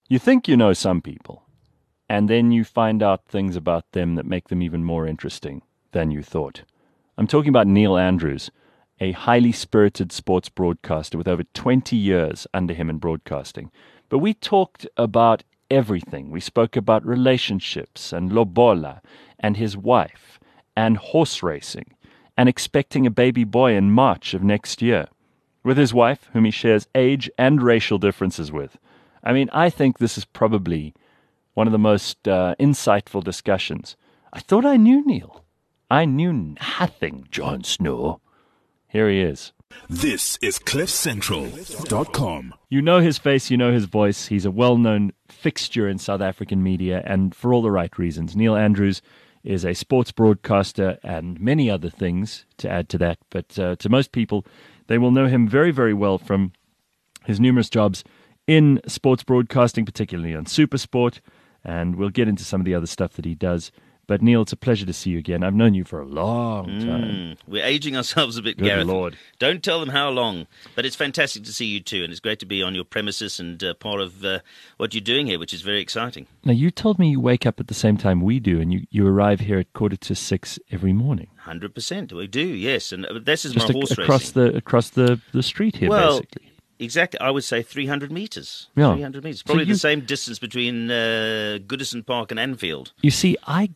You think you know some people, and then you find out things about them that make them even more interesting than you thought. I'm talking about Neil Andrews, a highly spirited sports broadcaster with over 20 years under him in broadcasting. But we talked about everything. We spoke about relationships and lobola and his wife and horse racing and expecting a baby boy in March of next year with his wife, whom he shares age and racial differences with. I mean, I think this is probably one of the most insightful discussions. I thought I knew Neil. I knew nothing, Jon Snow. Here he is. This is CliffCentral.com. You know his face, you know his voice. He's a well-known fixture in South African media, and for all the right reasons. Neil Andrews is a sports broadcaster and many other things to add to that. But to most people, they will know him very, very well from his numerous jobs in sports broadcasting, particularly on SuperSport, and we'll get into some of the other stuff that he does. But Neil, it's a pleasure to see you again. I've known you for a long time. We're aging ourselves a bit, Good Gareth. Lord. Don't tell them how long. But it's fantastic to see you too, and it's great to be on your premises and part of what you're doing here, which is very exciting. Now, you told me you wake up at the same time we do, and you arrive here at 5:45 every morning. 100%, we do, yes. And this is Just my horse across racing. across the street here, Well, basically. exactly. I would say 300 metres. Yeah. 300 metres. Probably you- the same distance between Goodison Park and Anfield. You see, I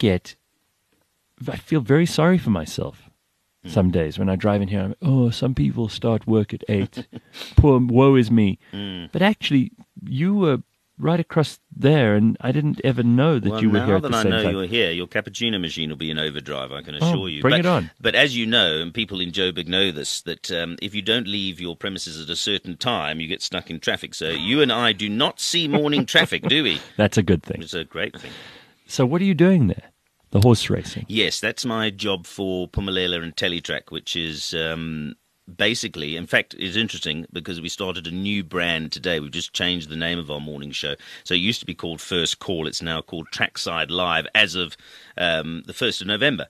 feel very sorry for myself some days when I drive in here. Some people start work at 8. Woe is me. But actually, you were right across there, and I didn't ever know that you were here at the Now same that I know time. you're here, your cappuccino machine will be in overdrive, I can assure you. Bring it on. But as you know, and people in Joburg know this, that if you don't leave your premises at a certain time, you get stuck in traffic. So you and I do not see morning traffic, do we? That's a good thing. It's a great thing. So what are you doing there? The horse racing. Yes, that's my job for Phumelela and Teletrack, which is basically, in fact, it's interesting because we started a new brand today. We've just changed the name of our morning show. So it used to be called First Call. It's now called Trackside Live as of the 1st of November.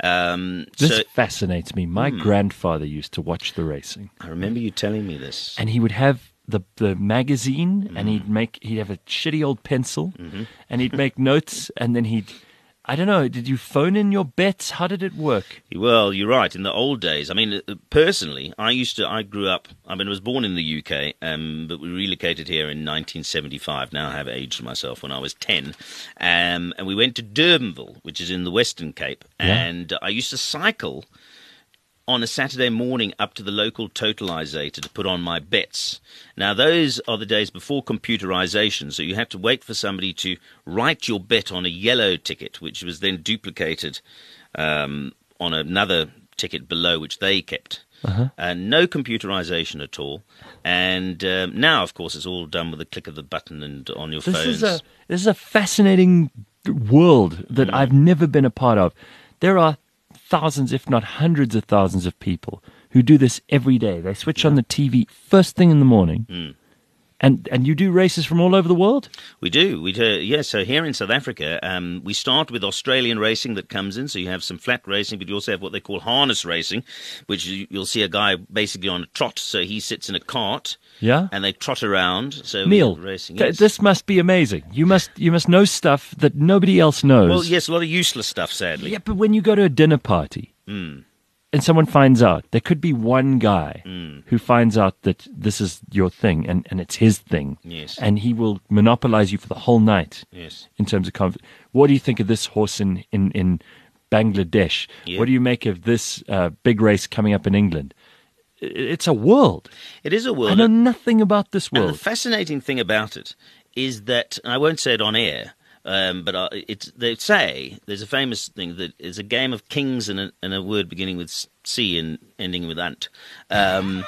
This fascinates me. My grandfather used to watch the racing. I remember you telling me this. And he would have the magazine, and he'd have a shitty old pencil, and he'd make notes, and then I don't know, did you phone in your bets? How did it work? Well, you're right. In the old days, I mean, personally, I grew up, I was born in the UK, but we relocated here in 1975. Now I have aged myself when I was 10. And we went to Durbanville, which is in the Western Cape. Yeah. And I used to cycle on a Saturday morning up to the local totalizator to put on my bets. Now, those are the days before computerization, so you had to wait for somebody to write your bet on a yellow ticket, which was then duplicated on another ticket below, which they kept. No computerization at all. And now, of course, it's all done with a click of the button and on your phones. This is a fascinating world that I've never been a part of. There are thousands, if not hundreds of thousands of people who do this every day. They switch on the TV first thing in the morning. And you do races from all over the world? We do. Yeah, so here in South Africa, we start with Australian racing that comes in. So you have some flat racing, but you also have what they call harness racing, which you'll see a guy basically on a trot. So he sits in a cart. Yeah? And they trot around. So Neil, racing. Yes. This must be amazing. You must know stuff that nobody else knows. Well, yes, a lot of useless stuff, sadly. Yeah, but when you go to a dinner party and someone finds out, there could be one guy who finds out that this is your thing and it's his thing. Yes. And he will monopolize you for the whole night. Yes. In terms of comfort. What do you think of this horse in Bangladesh? Yeah. What do you make of this big race coming up in England? It's a world. It is a world. I know nothing about this And world. the fascinating thing about it is that, I won't say it on air, but they say there's a famous thing that is a game of kings and a word beginning with C and ending with ant. And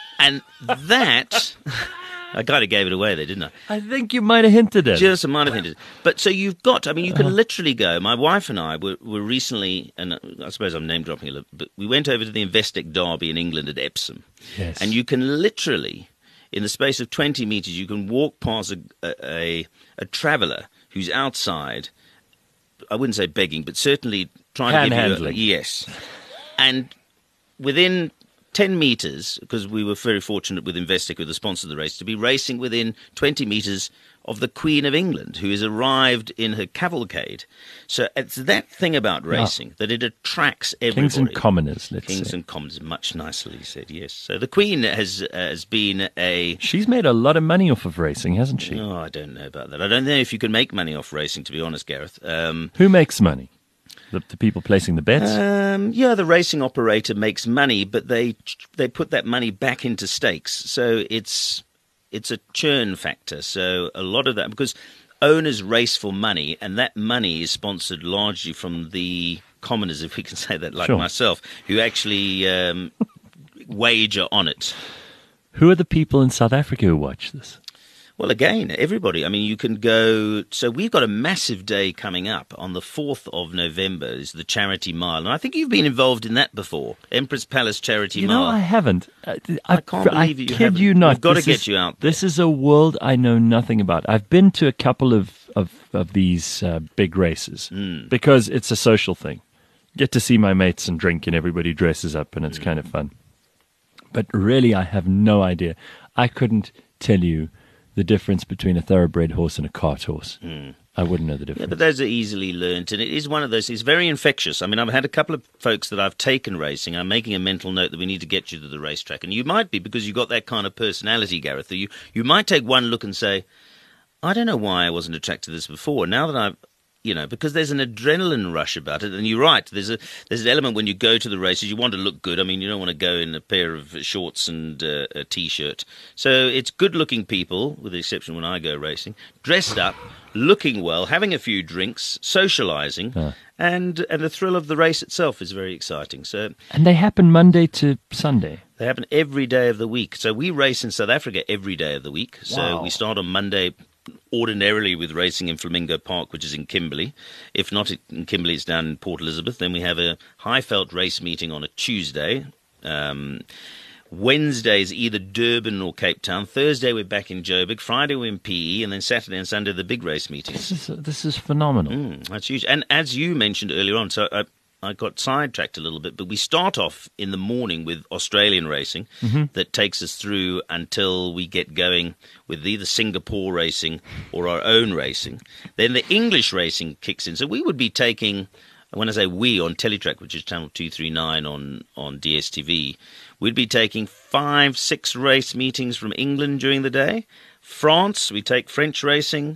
that, I kind of gave it away there, didn't I? I think you might have hinted at it. Just a minor hint. But so you've got, you can literally go. My wife and I were recently, and I suppose I'm name dropping a little, but we went over to the Investec Derby in England at Epsom. Yes. And you can literally, in the space of 20 metres, you can walk past a traveller who's outside, I wouldn't say begging, but certainly trying to give you Panhandling. yes. And within 10 metres, because we were very fortunate with Investec, who the sponsor of the race, to be racing within 20 metres of the Queen of England, who has arrived in her cavalcade. So it's that thing about racing, that it attracts everybody. Kings and commoners, let's Kings say. and commoners, much nicely said, yes. So the Queen has been a... She's made a lot of money off of racing, hasn't she? Oh, I don't know about that. I don't know if you can make money off racing, to be honest, Gareth. Who makes money? The people placing the bets? Yeah, the racing operator makes money, but they put that money back into stakes. So it's a churn factor. So a lot of that, because owners race for money, and that money is sponsored largely from the commoners, if we can say that, like Sure. myself, who actually wager on it. Who are the people in South Africa who watch this? Well, again, everybody. I mean, you can go... So we've got a massive day coming up. On the 4th of November is the Charity Mile. And I think you've been involved in that before. Empress Palace Charity You Mile. know, I haven't. I can't believe you kid haven't. you not. We've got to This get is- you out. This is a world I know nothing about. I've been to a couple of these big races because it's a social thing. Get to see my mates and drink, and everybody dresses up, and it's kind of fun. But really, I have no idea. I couldn't tell you the difference between a thoroughbred horse and a cart horse. I wouldn't know the difference. Yeah, but those are easily learnt, and it is one of those. It's very infectious. I mean, I've had a couple of folks that I've taken racing. I'm making a mental note that we need to get you to the racetrack, and you might be, because you've got that kind of personality, Gareth. That you might take one look and say, I don't know why I wasn't attracted to this before. Now that I've, because there's an adrenaline rush about it, and you're right. There's an element when you go to the races, you want to look good. I mean, you don't want to go in a pair of shorts and a t-shirt. So it's good-looking people, with the exception when I go racing, dressed up, looking well, having a few drinks, socialising, and the thrill of the race itself is very exciting. So And they happen Monday to Sunday. they happen every day of the week. So we race in South Africa every day of the week. So Wow. we start on Monday ordinarily with racing in Flamingo Park, which is in Kimberley. If not in Kimberley, it's down in Port Elizabeth. Then we have a Highveld race meeting on a Tuesday. Wednesday is either Durban or Cape Town. Thursday we're back in Joburg. Friday we're in PE, and then Saturday and Sunday the big race meetings. This is phenomenal. That's huge. And as you mentioned earlier on, so I got sidetracked a little bit, but we start off in the morning with Australian racing that takes us through until we get going with either Singapore racing or our own racing. Then the English racing kicks in. So we would be taking, when I say we, on Teletrack, which is channel 239 on DSTV, we'd be taking 5-6 race meetings from England during the day. France, we take French racing.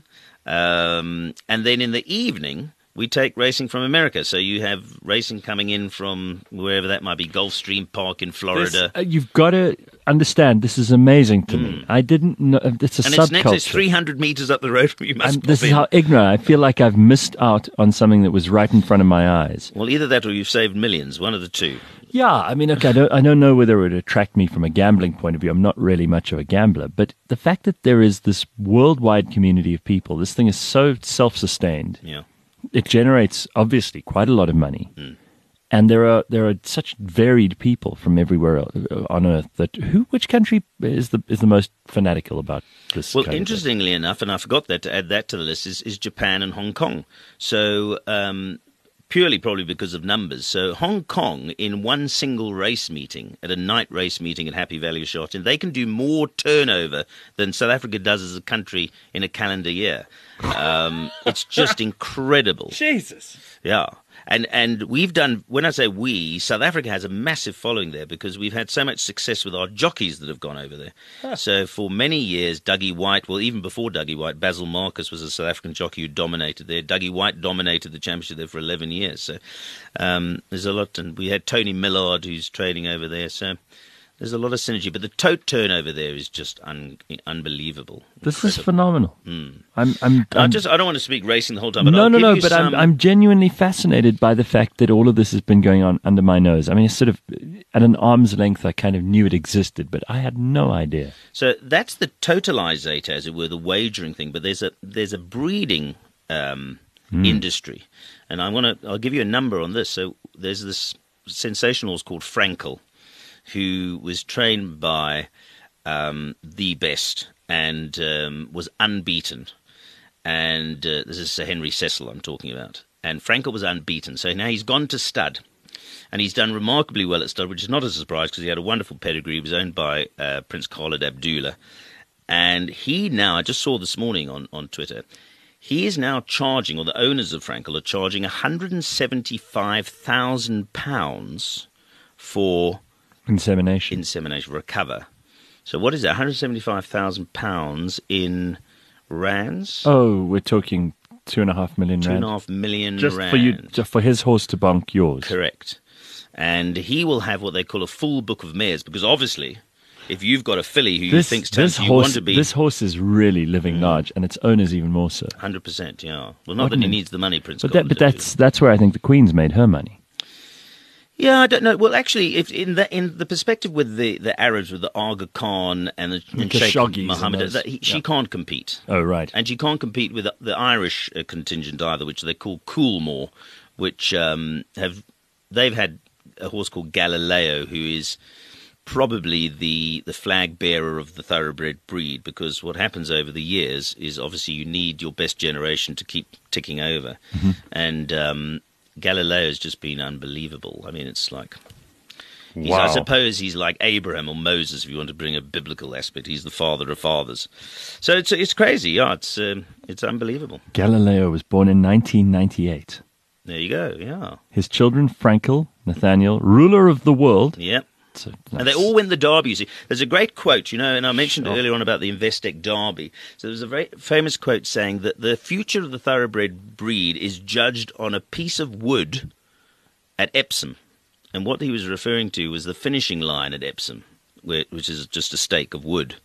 And then in the evening, we take racing from America. So you have racing coming in from wherever that might be, Gulfstream Park in Florida. You've got to understand, this is amazing to me. I didn't know. It's a And subculture. it's 300 metres up the road from you. Must This pop is in. how ignorant. I feel like I've missed out on something that was right in front of my eyes. Well, either that or you've saved millions, one of the two. Yeah, I mean, okay, I don't know whether it would attract me from a gambling point of view. I'm not really much of a gambler. But the fact that there is this worldwide community of people, this thing is so self-sustained. Yeah. It generates, obviously, quite a lot of money. And there are such varied people from everywhere on Earth that which country is the most fanatical about this? Well, kind of thing? interestingly enough, and I forgot that to add that to the list, is Japan and Hong Kong. So purely probably because of numbers. So Hong Kong, in one single race meeting, at a night race meeting at Happy Valley of Shotton, they can do more turnover than South Africa does as a country in a calendar year. It's just incredible. Jesus. Yeah. And we've done, when I say we, South Africa has a massive following there because we've had so much success with our jockeys that have gone over there. So for many years, Dougie White, well, even before Dougie White, Basil Marcus was a South African jockey who dominated there. Dougie White dominated the championship there for 11 years. So there's a lot. And we had Tony Millard who's trading over there. So there's a lot of synergy. But the tote turnover there is just unbelievable. This is phenomenal. I don't want to speak racing the whole time. But No, I'll give you but some... I'm genuinely fascinated by the fact that all of this has been going on under my nose. I mean, it's sort of at an arm's length. I kind of knew it existed, but I had no idea. So that's the totalizator, as it were, the wagering thing. But there's a breeding industry, and I'll give you a number on this. So there's this sensational horse called Frankel, who was trained by the best and was unbeaten. And this is Sir Henry Cecil I'm talking about. And Frankel was unbeaten. So now he's gone to stud. And he's done remarkably well at stud, which is not a surprise because he had a wonderful pedigree. He was owned by Prince Khalid Abdullah. And he now, I just saw this morning on Twitter, he is now charging, or the owners of Frankel are charging £175,000 for Insemination. for a cover. So what is that? £175,000 in rands? Oh, we're talking 2.5 million rand. 2.5 million just rand. for you, just for his horse to bonk yours. Correct. And he will have what they call a full book of mares, because obviously, if you've got a filly who you think's talented, you want to be... This horse is really living large, and its owner's even more so. 100%, yeah. Well, not that he needs the money, Prince. But that's where I think the Queen's made her money. Yeah, I don't know. Well, actually, if in the perspective with the Arabs, with the Aga Khan and Sheikh Mohammed, she can't compete. Oh, right. And she can't compete with the Irish contingent either, which they call Coolmore, which they've had a horse called Galileo, who is probably the flag bearer of the thoroughbred breed, because what happens over the years is obviously you need your best generation to keep ticking over. Mm-hmm. And Galileo's just been unbelievable. I mean, it's like... Wow. I suppose he's like Abraham or Moses, if you want to bring a biblical aspect. He's the father of fathers. So it's crazy. Yeah, it's unbelievable. Galileo was born in 1998. There you go, yeah. His children, Frankel, Nathaniel, ruler of the world. Yep. So and they all win the Derby, you see. There's a great quote, and I mentioned earlier on about the Investec Derby. So there's a very famous quote saying that the future of the thoroughbred breed is judged on a piece of wood at Epsom. And what he was referring to was the finishing line at Epsom, which is just a stake of wood.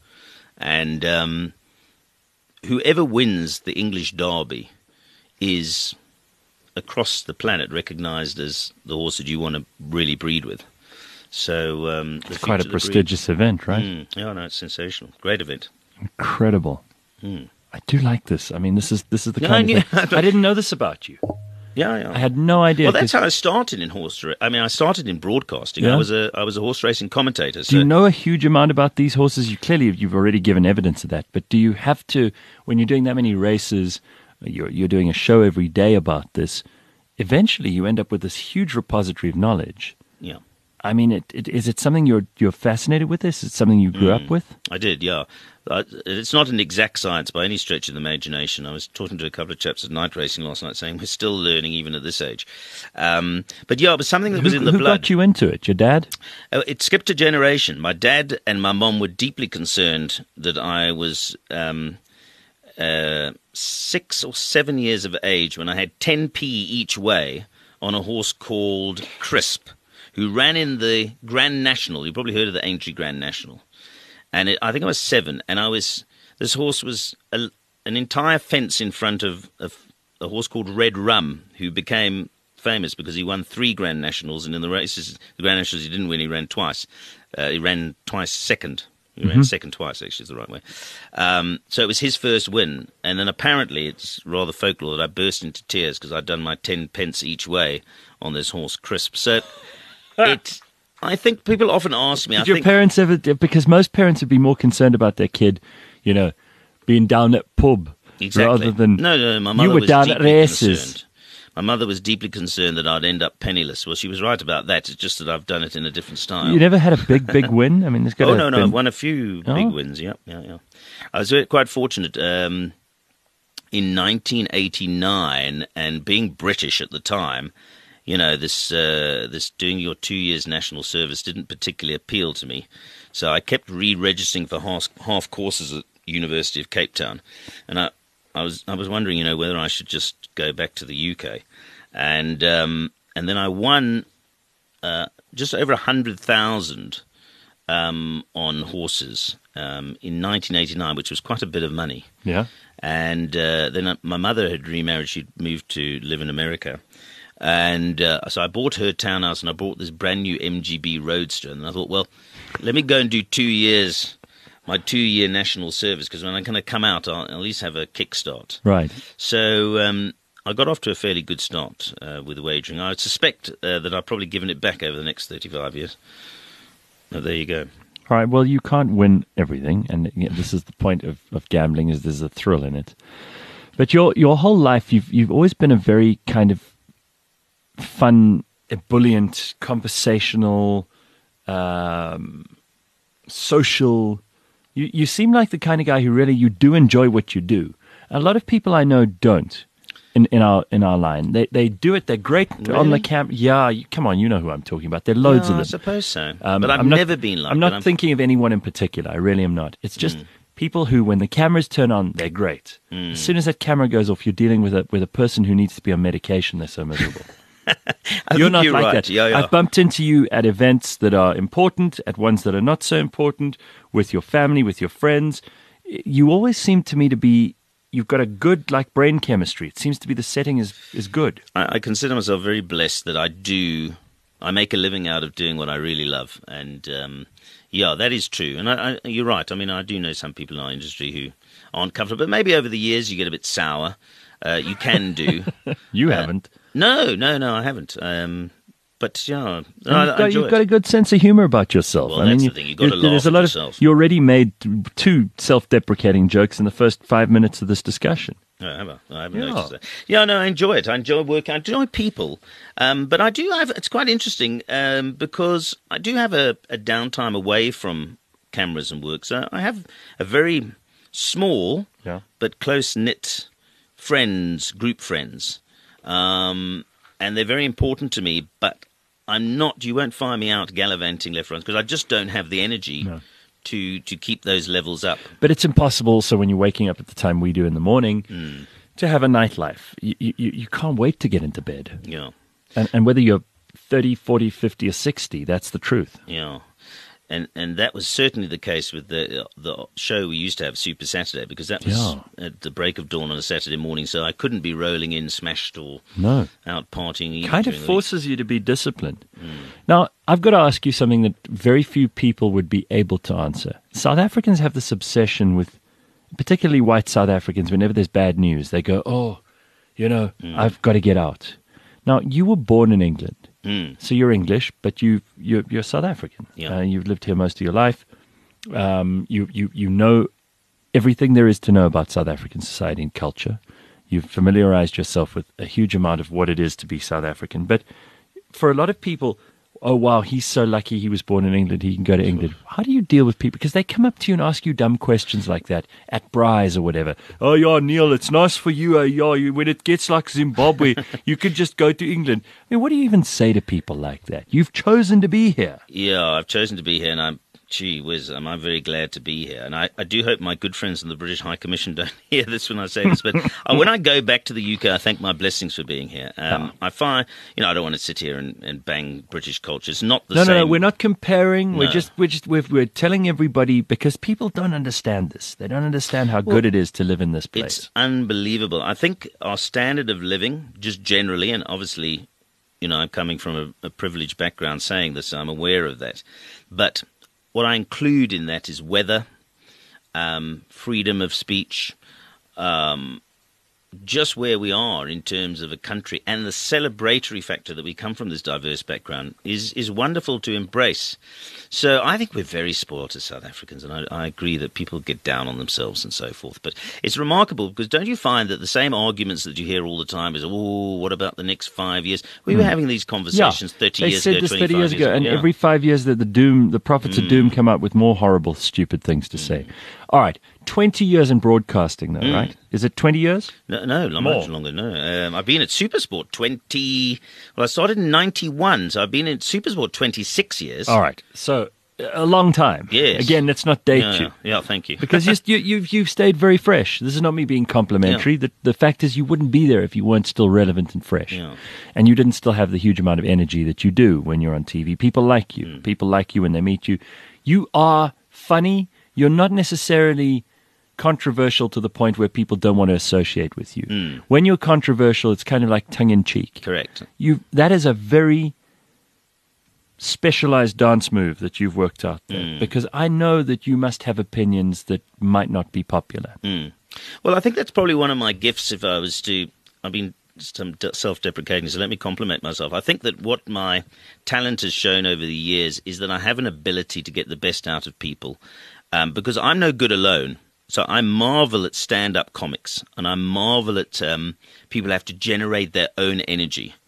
And whoever wins the English Derby is, across the planet, recognised as the horse that you want to really breed with. So it's quite a prestigious event, right? Yeah, no, it's sensational. Great event. Incredible. I do like this. I mean, this is the kind of thing. I didn't know this about you. Yeah. I had no idea. Well, that's how I started in horse racing. I mean, I started in broadcasting. Yeah? I was a horse racing commentator. So. Do you know a huge amount about these horses? You've already given evidence of that. But do you have to, when you're doing that many races, you're doing a show every day about this, eventually you end up with this huge repository of knowledge. Yeah. I mean, is it something you're fascinated with this? Is it something you grew up with? I did, yeah. It's not an exact science by any stretch of the imagination. I was talking to a couple of chaps at night racing last night saying we're still learning even at this age. But yeah, it was something that was in the blood. Who got you into it? Your dad? It skipped a generation. My dad and my mom were deeply concerned that I was 6 or 7 years of age when I had 10p each way on a horse called Crisp, who ran in the Grand National. You probably heard of the Aintree Grand National. And I think I was 7, and this horse was an entire fence in front of a horse called Red Rum, who became famous because he won 3 Grand Nationals, and in the races, the Grand Nationals he didn't win, he ran twice. He ran twice second. He ran second twice, actually, is the right way. So it was his first win, and then apparently it's rather folklore that I burst into tears because I'd done my 10 pence each way on this horse Crisp. So... I think people often ask me... Did your parents ever... Because most parents would be more concerned about their kid, being down at pub. Exactly. Rather than... No, my mother you were was down at races. Concerned. My mother was deeply concerned that I'd end up penniless. Well, she was right about that. It's just that I've done it in a different style. You never had a big win? I mean, there's got to no. I've won a few big wins, yeah. I was quite fortunate... in 1989, and being British at the time... this doing your 2 years national service didn't particularly appeal to me. So I kept re-registering for half courses at University of Cape Town. And I was wondering, whether I should just go back to the UK. And then I won just over 100,000 on horses in 1989, which was quite a bit of money. Yeah. And then my mother had remarried. She'd moved to live in America. And so I bought her townhouse, and I bought this brand new MGB Roadster. And I thought, well, let me go and do 2 years, my 2-year national service, because when I'm going to come out, I'll at least have a kickstart. Right. So I got off to a fairly good start with the wagering. I suspect that I've probably given it back over the next 35 years. But there you go. All right. Well, you can't win everything, and this is the point of gambling: is there's a thrill in it. But your whole life, you've always been a very kind of fun, ebullient, conversational, social You seem like the kind of guy who really, you do enjoy what you do. A lot of people I know don't in our line. They do it. They're great on the Really? camp. Yeah, come on, you know who I'm talking about. There are loads of I them. suppose so. Um, but I've I'm not- never been like I'm that. not thinking of anyone in particular. I really am not. It's just people who, when the cameras turn on, they're great. As soon as that camera goes off, you're dealing with a person who needs to be on medication. They're so miserable. You're think not you're like right. that. Yeah. I've bumped into you at events that are important, at ones that are not so important, with your family, with your friends. You always seem to me to be. You've got a good brain chemistry. It seems to be the setting is good. I consider myself very blessed that I make a living out of doing what I really love. And, that is true. And you're right. I mean, I do know some people in our industry who aren't comfortable. But maybe over the years you get a bit sour. You can do. You haven't. No, I haven't. But yeah, And you've got a good sense of humor about yourself. Well, I mean, that's the thing. You've got to laugh there's a at lot yourself. of. You already made 2 self-deprecating jokes in the first 5 minutes of this discussion. No, I haven't noticed that. Yeah, no, I enjoy it. I enjoy work. I enjoy people. But I do have. It's quite interesting because I do have a downtime away from cameras and work. So I have a very small but close knit group friends, and they're very important to me. But I'm not. You won't find me out gallivanting left, right, because I just don't have the energy to keep those levels up. But it's impossible also when you're waking up at the time we do in the morning to have a nightlife. You can't wait to get into bed. Yeah, And whether you're 30, 40, 50 or 60, that's the truth. yeah. And that was certainly the case with the show we used to have, Super Saturday, because that was at the break of dawn on a Saturday morning, so I couldn't be rolling in smashed or out partying. Even Kind of during the forces you to be disciplined. Now, I've got to ask you something that very few people would be able to answer. South Africans have this obsession with, particularly white South Africans, whenever there's bad news, they go, I've got to get out. Now, you were born in England. So you're English, but you're South African. Yeah. You've lived here most of your life. You know everything there is to know about South African society and culture. You've familiarized yourself with a huge amount of what it is to be South African. But for a lot of people, oh, wow, he's so lucky he was born in England, he can go to England. How do you deal with people? Because they come up to you and ask you dumb questions like that at Braai's or whatever. Oh, yeah, Neil, it's nice for you. When it gets like Zimbabwe, you could just go to England. I mean, what do you even say to people like that? You've chosen to be here. Yeah, I've chosen to be here, and I'm very glad to be here. And I do hope my good friends in the British High Commission don't hear this when I say this. But when I go back to the UK, I thank my blessings for being here. I find, I don't want to sit here and bang British culture. It's not the same. No, we're not comparing. No. We're telling everybody, because people don't understand this. They don't understand how good it is to live in this place. It's unbelievable. I think our standard of living, just generally, and obviously, I'm coming from a privileged background saying this, so I'm aware of that. But what I include in that is weather, freedom of speech, just where we are in terms of a country, and the celebratory factor that we come from this diverse background is wonderful to embrace. So I think we're very spoiled as South Africans, and I agree that people get down on themselves and so forth. But it's remarkable, because don't you find that the same arguments that you hear all the time is, oh, what about the next 5 years? We were having these conversations 30 years ago, 25 years ago, and yeah. every 5 years the prophets of doom come up with more horrible, stupid things to say. All right, 20 years in broadcasting, though, right? Is it 20 years? No, much longer. No, I've been at Supersport I started in 91, so I've been at Supersport 26 years. All right, so a long time. Yes. Again, let's not date you. Yeah, thank you. Because you've stayed very fresh. This is not me being complimentary. Yeah. The fact is, you wouldn't be there if you weren't still relevant and fresh. Yeah. And you didn't still have the huge amount of energy that you do when you're on TV. People like you. People like you when they meet you. You are funny. You're not necessarily controversial to the point where people don't want to associate with you. When you're controversial, it's kind of like tongue-in-cheek. Correct. That is a very specialized dance move that you've worked out there, because I know that you must have opinions that might not be popular. Well, I think that's probably one of my gifts. If I was to, I've been some self-deprecating, so let me compliment myself. I think that what my talent has shown over the years is that I have an ability to get the best out of people, because I'm no good alone. So I marvel at stand-up comics, and I marvel at people who have to generate their own energy.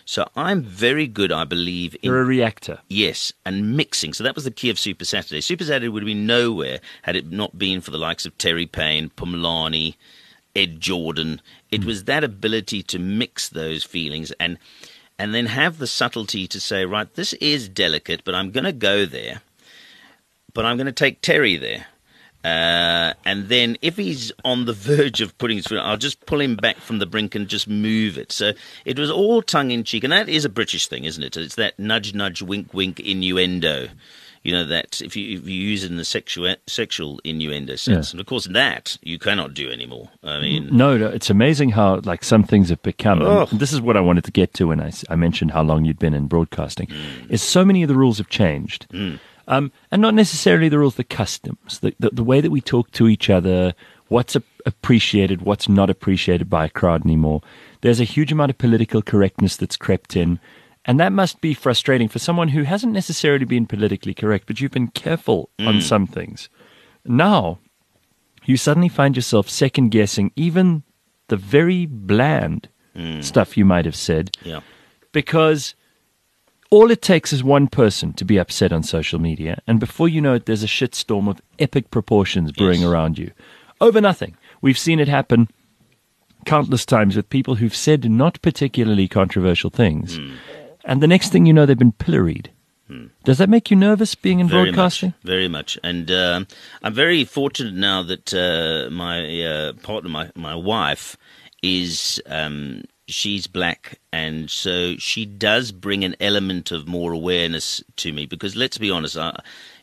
So I'm very good, I believe, in You're a reactor. yes, and mixing. So that was the key of Super Saturday. Super Saturday would have been nowhere had it not been for the likes of Terry Payne, Pumlani, Ed Jordan. It was that ability to mix those feelings and then have the subtlety to say, right, this is delicate, but I'm going to go there, but I'm going to take Terry there. And then if he's on the verge of putting his foot, I'll just pull him back from the brink and just move it. So it was all tongue-in-cheek, and that is a British thing, isn't it? It's that nudge, nudge, wink, wink innuendo. You know, that if you use it in the sexual innuendo sense. And, of course, that you cannot do anymore. I mean... No, it's amazing how, like, some things have become. And this is what I wanted to get to when I mentioned how long you'd been in broadcasting, is so many of the rules have changed. And not necessarily the rules, the customs, the way that we talk to each other, what's appreciated, what's not appreciated by a crowd anymore. There's a huge amount of political correctness that's crept in. And that must be frustrating for someone who hasn't necessarily been politically correct, but you've been careful on some things. Now, you suddenly find yourself second-guessing even the very bland stuff you might have said. Yeah. Because all it takes is one person to be upset on social media, and before you know it, there's a shitstorm of epic proportions brewing around you. Over nothing. We've seen it happen countless times with people who've said not particularly controversial things. And the next thing you know, they've been pilloried. Does that make you nervous being in broadcasting? Very much. And I'm very fortunate now that my partner, my wife, is she's black, and so she does bring an element of more awareness to me. Because let's be honest, I've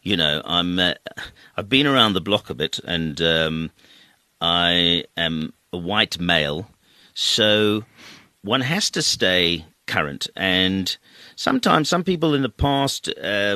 been around the block a bit, and I am a white male, so one has to stay current. And sometimes some people in the past,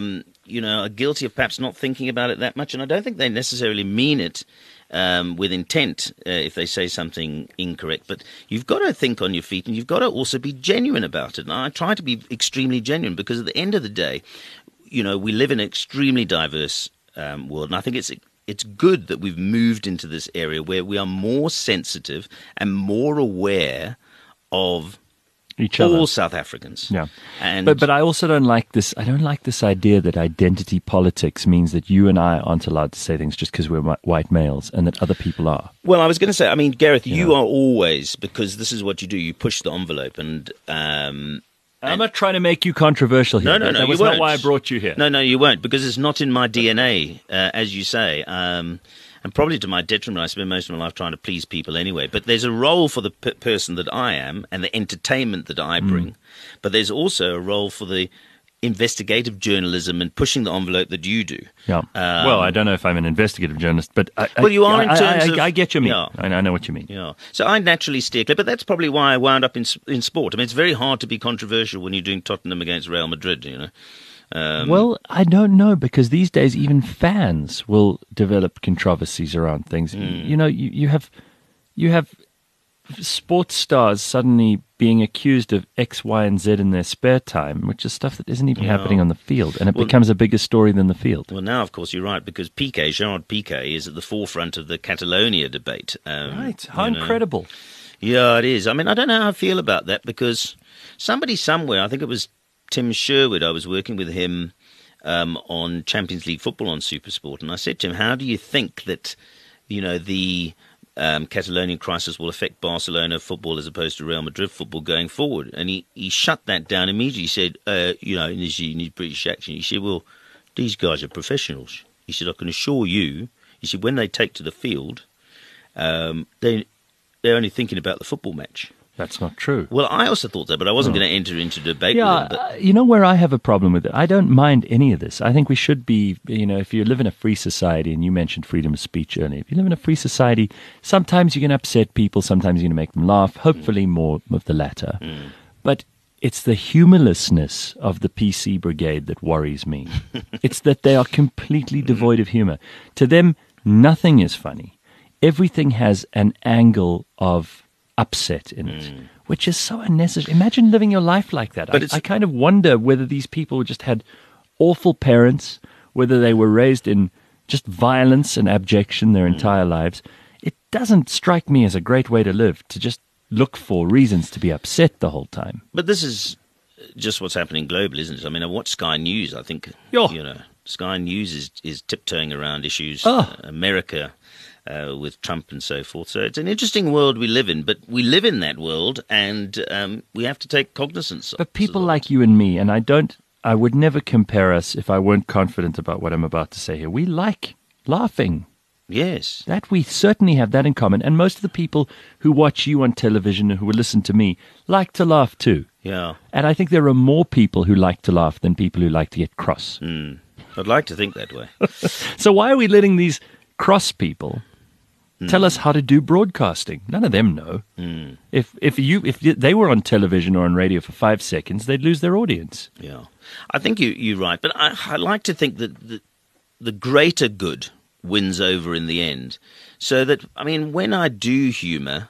are guilty of perhaps not thinking about it that much, and I don't think they necessarily mean it with intent if they say something incorrect. But you've got to think on your feet, and you've got to also be genuine about it. And I try to be extremely genuine, because at the end of the day, we live in an extremely diverse world, and I think it's good that we've moved into this area where we are more sensitive and more aware of each other. All South Africans. Yeah. And but I also don't like this. I don't like this idea that identity politics means that you and I aren't allowed to say things just because we're white males and that other people are. Well, I was going to say, Gareth, you are always, because this is what you do, you push the envelope, and I'm not trying to make you controversial here. No, that was not why I brought you here. No, you won't, because it's not in my DNA, as you say. And probably to my detriment, I spend most of my life trying to please people anyway. But there's a role for the person that I am and the entertainment that I bring. But there's also a role for the investigative journalism and pushing the envelope that you do. Yeah. Well, I don't know if I'm an investigative journalist, but you are in terms of... I get your mean. Yeah. I know what you mean. Yeah. So I naturally steer clear, but that's probably why I wound up in sport. I mean, it's very hard to be controversial when you're doing Tottenham against Real Madrid, Well, I don't know, because these days even fans will develop controversies around things. You have sports stars suddenly being accused of X, Y, and Z in their spare time, which is stuff that isn't even happening on the field, and it becomes a bigger story than the field. Well, now, of course, you're right, because Gerard Piqué is at the forefront of the Catalonia debate. Right. How incredible. Yeah, it is. I mean, I don't know how I feel about that, because somebody somewhere, I think it was Tim Sherwood, I was working with him on Champions League football on SuperSport, and I said to him, how do you think that, the Catalonian crisis will affect Barcelona football as opposed to Real Madrid football going forward? And he shut that down immediately. He said, in his British accent, he said, well, these guys are professionals. He said, I can assure you, he said, when they take to the field, they're only thinking about the football match. That's not true. Well, I also thought that, but I wasn't going to enter into debate with him. But... you know where I have a problem with it? I don't mind any of this. I think we should be, if you live in a free society, and you mentioned freedom of speech earlier, if you live in a free society, sometimes you can upset people, sometimes you're going to make them laugh, hopefully more of the latter. But it's the humorlessness of the PC brigade that worries me. It's that they are completely devoid of humor. To them, nothing is funny. Everything has an angle of upset in it, which is so unnecessary. Imagine living your life like that. I kind of wonder whether these people just had awful parents, whether they were raised in just violence and abjection their entire lives. It doesn't strike me as a great way to live, to just look for reasons to be upset the whole time. But this is just what's happening globally, isn't it? I mean, I watch Sky News. I think Yeah. Sky News is tiptoeing around issues, America with Trump and so forth. So it's an interesting world we live in, but we live in that world, and we have to take cognizance of it. But people like you and me, and I would never compare us if I weren't confident about what I'm about to say here. We like laughing. Yes. That we certainly have that in common. And most of the people who watch you on television and who listen to me like to laugh too. Yeah. And I think there are more people who like to laugh than people who like to get cross. I'd like to think that way. So why are we letting these cross people tell us how to do broadcasting? None of them know. If they were on television or on radio for 5 seconds, they'd lose their audience. Yeah. I think you're right. But I like to think that the greater good wins over in the end. So that, I mean, when I do humour,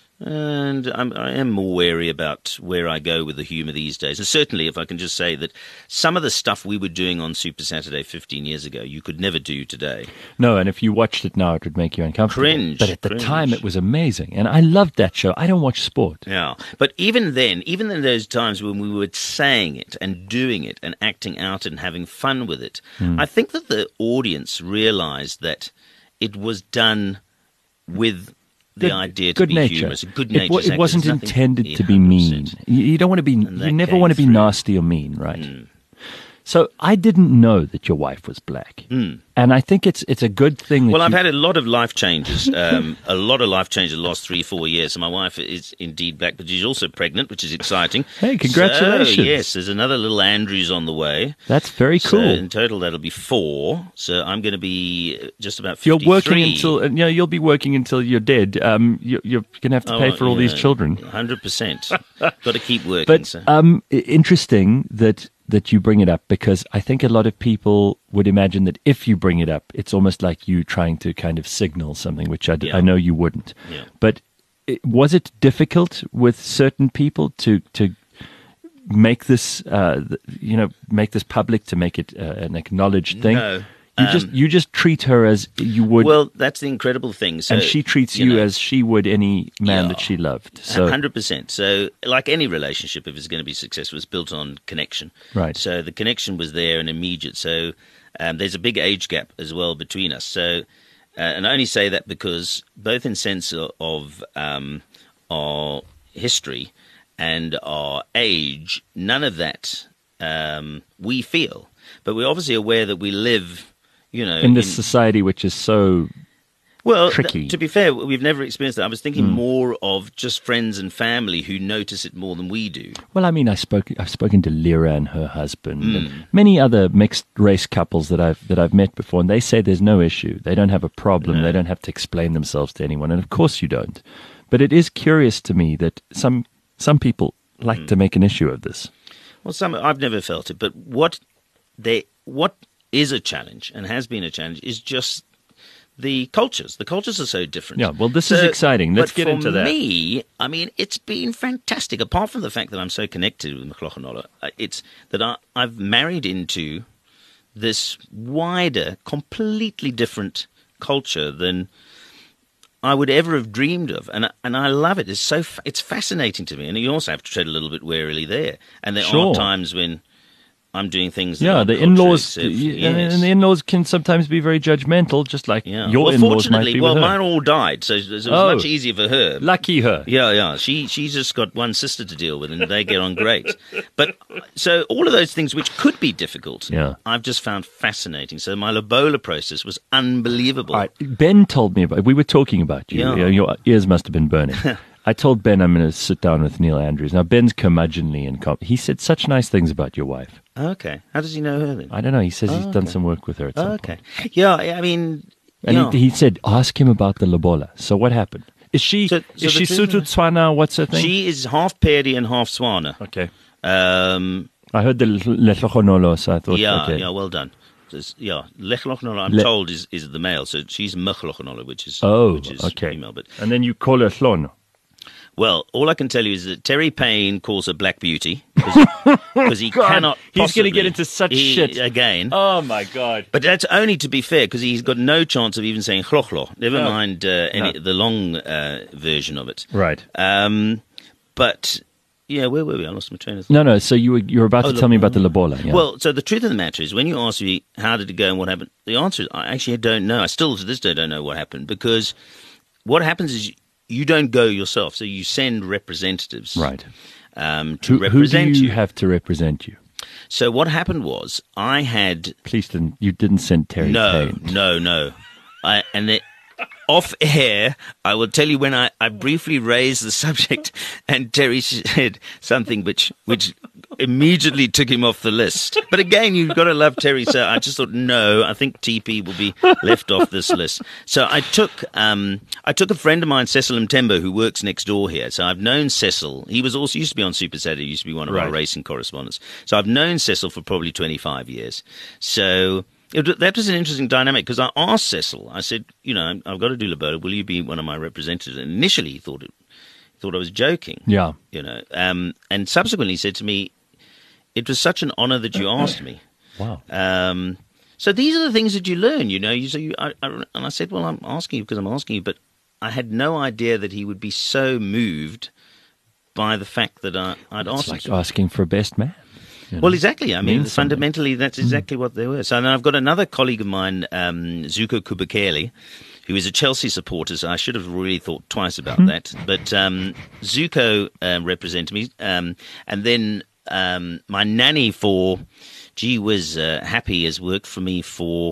and I am more wary about where I go with the humour these days. And certainly, if I can just say that some of the stuff we were doing on Super Saturday 15 years ago, you could never do today. No, and if you watched it now, it would make you uncomfortable. Cringe. But at the time, it was amazing. And I loved that show. I don't watch sport. Yeah. But even in those times when we were saying it and doing it and acting out and having fun with it, I think that the audience realised that it was done with the idea to good be nature. humorous. Good nature. It wasn't There's nothing- intended to be mean. 100%. You don't want to be. You that never came want to be through. nasty or mean, right? So I didn't know that your wife was black, and I think it's a good thing. That Well, I've had a lot of life changes, the last 3-4 years. So my wife is indeed black, but she's also pregnant, which is exciting. Hey, congratulations. So, yes, there's another little Andrews on the way. That's very cool. So in total, that'll be 4. So I'm going to be just about 53. You're working until you'll be working until you're dead. You're going to have to pay for all these children. 100%. Got to keep working. But so. interesting that you bring it up, because I think a lot of people would imagine that if you bring it up, it's almost like you trying to kind of signal something, which I know you wouldn't. Yeah. But was it difficult with certain people to make this make this public, to make it an acknowledged thing? No. You just treat her as you would. Well, that's the incredible thing. So, and she treats you as she would any man that she loved. So 100%. So, like any relationship, if it's going to be successful, it's built on connection. Right. So the connection was there and immediate. So there's a big age gap as well between us. So, and I only say that because both in sense of our history and our age, none of that we feel. But we're obviously aware that we live, in this society which is so tricky. To be fair, we've never experienced that. I was thinking more of just friends and family who notice it more than we do. Well, I mean, I've spoken to Lyra and her husband, and many other mixed race couples that I've met before, and they say there's no issue. They don't have a problem. They don't have to explain themselves to anyone, and of course you don't. But it is curious to me that some people like to make an issue of this. Well, I've never felt it, but what is a challenge and has been a challenge is just the cultures. The cultures are so different. Yeah, well, this is exciting. Let's get into that. For me, I mean, it's been fantastic. Apart from the fact that I'm so connected with Machlochenola, it's that I've married into this wider, completely different culture than I would ever have dreamed of, and I love it. It's fascinating to me, and you also have to tread a little bit warily there. And there are times when I'm doing things that the in-laws, and the in-laws can sometimes be very judgmental, just like your in-laws might be with her. Mine all died, so it was much easier for her. Lucky her. Yeah. She's just got one sister to deal with, and they get on great. But so all of those things which could be difficult, I've just found fascinating. So my Lobola process was unbelievable. All right. Ben told me we were talking about you. Yeah. Your ears must have been burning. I told Ben I'm going to sit down with Neil Andrews. Now, Ben's curmudgeonly and he said such nice things about your wife. Okay. How does he know her then? I don't know. He says he's done some work with her at some point. Yeah, I mean... And he said, ask him about the Lobola. So what happened? Is she Sotho Tswana? What's her thing? She is half Pedi and half Tswana. Okay. I heard the Lehlogonolo, so I thought, okay. Yeah, well done. Lehlogonolo, I'm told, is the male. So she's Machlochenola, which is female. But, and then you call her Hlono. Well, all I can tell you is that Terry Payne calls her Black Beauty because he cannot possibly... He's going to get into such shit. Again. Oh, my God. But that's only to be fair, because he's got no chance of even saying Chlochlo. Never mind the long version of it. Right. But, Yeah, where were we? I lost my train of thought. No. So you're about to tell me about the Lobola. Yeah. Well, so the truth of the matter is, when you ask me how did it go and what happened, the answer is I actually don't know. I still to this day don't know what happened, because what happens is you don't go yourself, so you send representatives, right. To represent who do you you. have to represent you? So what happened was I had You didn't send Terry Payne. no. Off air, I will tell you when I briefly raised the subject, and Terry said something which immediately took him off the list. But again, you've got to love Terry, so I just thought, no, I think TP will be left off this list. So I took a friend of mine, Cecil Mtembo, who works next door here. So I've known Cecil. He was also used to be on Super Saturday. He used to be one of our racing correspondents. So I've known Cecil for probably 25 years. So that was an interesting dynamic, because I asked Cecil, I said, I've got to do Lobola. Will you be one of my representatives? And initially he thought I was joking. Yeah. And subsequently he said to me, it was such an honor that you asked me. Wow. So these are the things that you learn, and I said, well, I'm asking you because I'm asking you, but I had no idea that he would be so moved by the fact that I'd asked him. It's like asking for a best man. Well, exactly. I mean, Means fundamentally, that's exactly what they were. So now I've got another colleague of mine, Zuko Kubakeli, who is a Chelsea supporter. So I should have really thought twice about that. But Zuko represented me. And then my nanny was Happy, has worked for me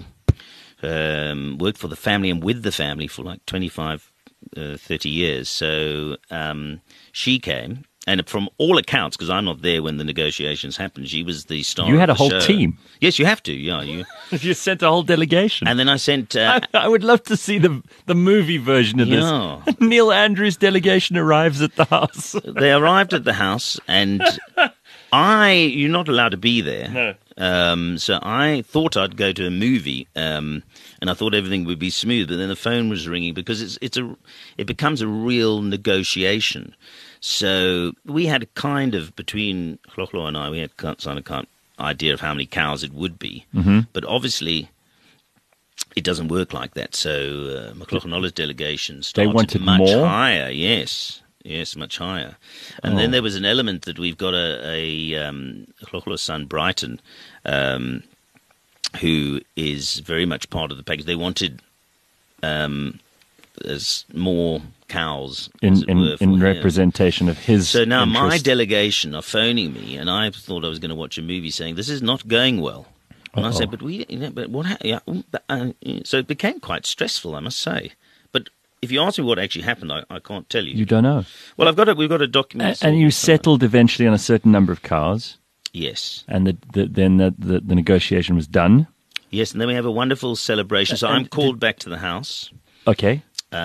worked for the family and with the family for like 25, 30 years. So she came. And from all accounts, because I'm not there when the negotiations happened, she was the star. You had of a whole show. team. Yes, you have to. Yeah, You sent a whole delegation. And then I sent. I would love to see the movie version of Yeah. this. Neil Andrews' delegation arrives at the house. They arrived at the house, and you're not allowed to be there. No. So I thought I'd go to a movie, and I thought everything would be smooth. But then the phone was ringing, because it becomes a real negotiation. So we had kind of, between Hloklo and I, we had kind of idea of how many cows it would be. Mm-hmm. But obviously, it doesn't work like that. So McLaughlinola's delegation started wanted much more? higher. Yes, much higher. And then there was an element that we've got a Hloklo's son, Brighton, who is very much part of the package. They wanted as more cows in representation of his. So now my interest. delegation are phoning me, and I thought I was going to watch a movie, saying this is not going well. And I said, but what? So it became quite stressful, I must say. But if you ask me what actually happened, I can't tell you. You don't know. Well, we've got a document. And you settled eventually on a certain number of cows. Yes. And then the negotiation was done. Yes, and then we have a wonderful celebration. So I'm called back to the house. Okay.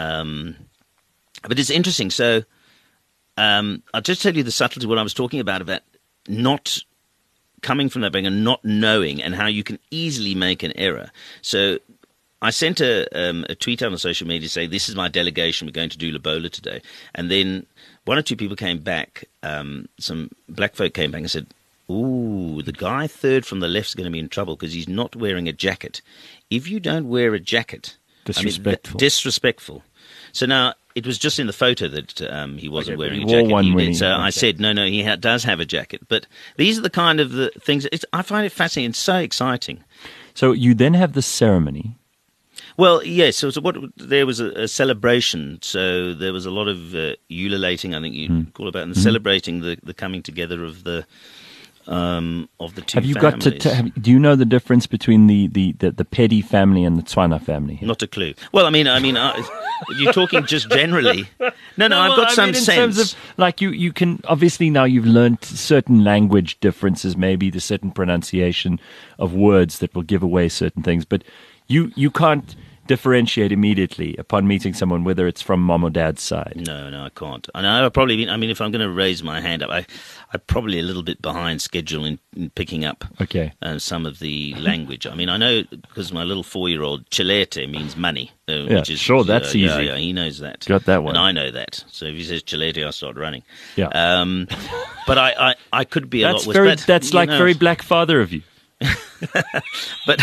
But it's interesting. So I'll just tell you the subtlety of what I was talking about not coming from that background and not knowing, and how you can easily make an error. So I sent a tweet out on social media saying, this is my delegation, we're going to do Lobola today. And then one or two people came back, some black folk came back and said, ooh, the guy third from the left's going to be in trouble because he's not wearing a jacket. If you don't wear a jacket... Disrespectful. Disrespectful. So now, it was just in the photo that he wasn't wearing a wore jacket. one when So he- I said, no, he does have a jacket. But these are the kind of the things... I find it fascinating and so exciting. So you then have the ceremony. Well, yes. So there was a celebration. So there was a lot of ululating, I think you call it that, and celebrating the coming together of the two Have you families. got to? Do you know the difference between the Pedi family and the Tswana family? Not a clue. Well, I mean, you're talking just generally. No, I've got some in sense. terms of, like, you can obviously now you've learned certain language differences, maybe the certain pronunciation of words that will give away certain things, but you can't differentiate immediately upon meeting someone whether it's from mom or dad's side. No, I can't. And I've probably been. I mean, if I'm going to raise my hand up, I'm probably a little bit behind schedule in picking up Okay. some of the language. I mean, I know because my little 4-year-old Chilete means money. Which is, sure, that's easy. Yeah, he knows that. Got that one. And I know that. So if he says Chilete, I start running. Yeah. But I could be a That's lot very. worse. But, That's you like know, very black father of you. But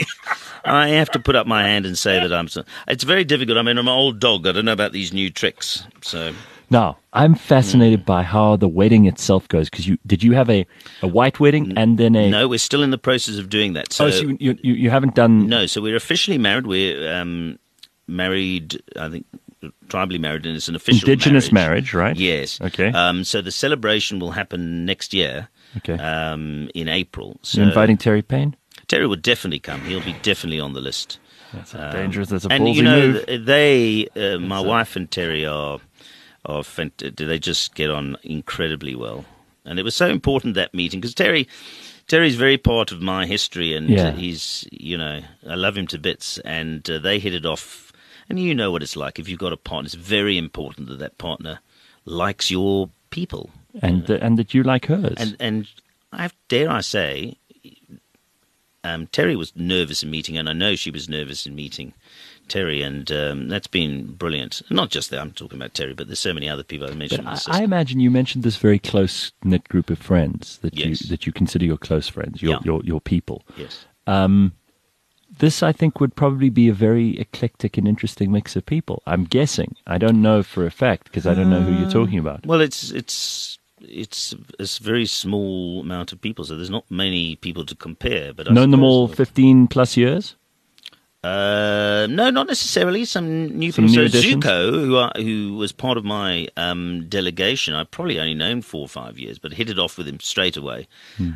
I have to put up my hand and say that it's very difficult. I mean, I'm an old dog. I don't know about these new tricks. So Now, I'm fascinated by how the wedding itself goes, because did you have a white wedding and then a... No, we're still in the process of doing that. So you haven't done... No, so we're officially married. We're married, I think, tribally married, and it's an official Indigenous marriage, right? Yes. Okay. So the celebration will happen next year, Okay. in April. So You're inviting Terry Payne? Terry would definitely come. He'll be definitely on the list. That's dangerous. That's a And ballsy you know, move. my wife and Terry they just get on incredibly well, and it was so important, that meeting, because Terry's very part of my history, and he's, I love him to bits, and they hit it off. And you know what it's like if you've got a partner. It's very important that partner likes your people, and that you like hers. And dare I say, Terry was nervous in meeting, and I know she was nervous in meeting Terry, and that's been brilliant. Not just that I'm talking about Terry, but there's so many other people I mentioned. But I imagine you mentioned this very close-knit group of friends that you consider your close friends, your people. Yes. This, I think, would probably be a very eclectic and interesting mix of people. I'm guessing. I don't know for a fact, because I don't know who you're talking about. Well, it's a very small amount of people, so there's not many people to compare. But known them all 15 plus years? No, not necessarily. Some new Some people. new So additions? Zuko, who was part of my delegation, I've probably only known 4 or 5 years, but hit it off with him straight away.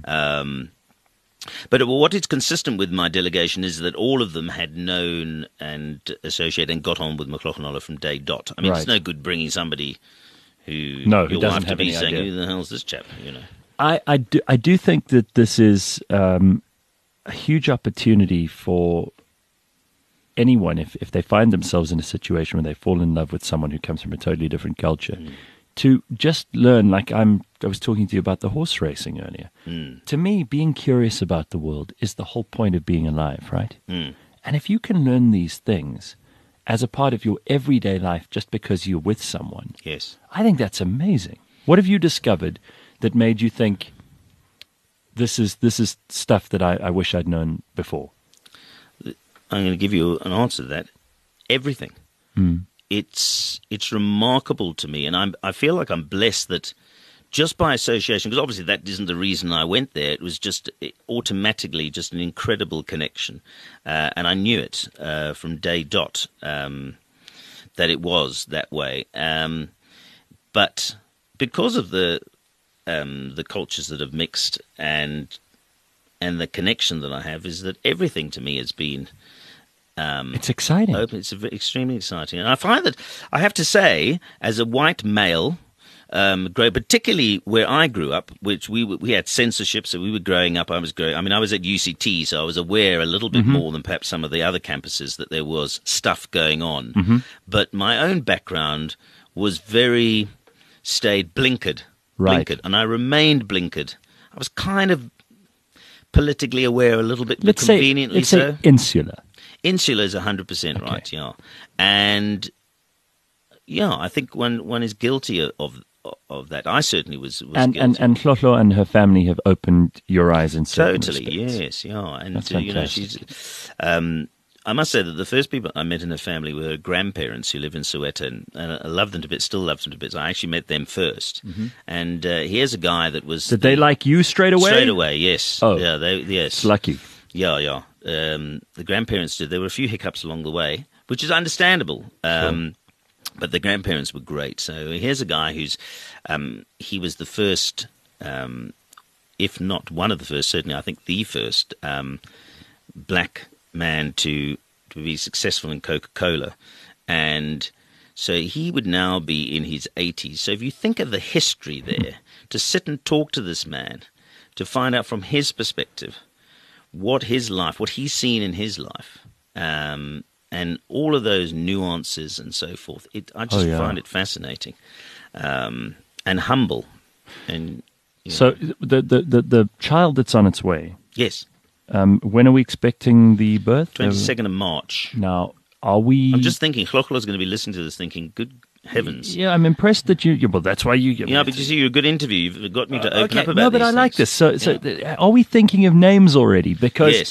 But what is consistent with my delegation is that all of them had known and associated and got on with McLaughlin from day dot. I mean, It's no good bringing somebody who who your doesn't wife to have be any saying, idea. "Who the hell's this chap?" I do think that this is a huge opportunity for anyone, if they find themselves in a situation where they fall in love with someone who comes from a totally different culture, to just learn. Like I was talking to you about the horse racing earlier. To me, being curious about the world is the whole point of being alive, right? And if you can learn these things as a part of your everyday life just because you're with someone, Yes. I think that's amazing. What have you discovered that made you think this is stuff that I wish I'd known before? I'm going to give you an answer to that. Everything. It's remarkable to me, and I feel like I'm blessed that just by association, because obviously that isn't the reason I went there. It was just automatically just an incredible connection, and I knew it from day dot that it was that way. But because of the cultures that have mixed and the connection that I have, is that everything to me has been It's exciting. open. It's extremely exciting, and I find that I have to say, as a white male, particularly where I grew up, which we had censorship, so we were growing up. I was at UCT, so I was aware a little bit more than perhaps some of the other campuses that there was stuff going on. But my own background was very blinkered, Right. and I remained blinkered. I was kind of politically aware a little bit, Let's conveniently say insular. Insular is 100% right, yeah. And, yeah, I think one is guilty of that. I certainly was And guilty. and Hlotlo and her family have opened your eyes in certain Totally, respects. yes, yeah. And, That's she's... I must say that the first people I met in her family were her grandparents who live in Soweto, and I love them to bits, still love them to bits. I actually met them first. And here's a guy that was... Did they like you straight away? Straight away, yes. Oh. Yeah, yes. It's lucky. Yeah. The grandparents did. There were a few hiccups along the way, which is understandable. But the grandparents were great. So here's a guy who's he was the first, if not one of the first, certainly I think the first black man to be successful in Coca-Cola, and so he would now be in his 80s. So if you think of the history there, to sit and talk to this man, to find out from his perspective what he's seen in his life, and all of those nuances and so forth. I just find it fascinating, and humble. And So the child that's on its way. yes, When are we expecting the birth? 22nd of March. Now, are we? I'm just thinking, Hlokolo's going to be listening to this, thinking, "Good heavens!" Yeah, I'm impressed that you. Well, that's why you. Yeah, but you see, you're a good interview. You've got me to open up about no, but these I like things. this. So, are we thinking of names already? Because Yes.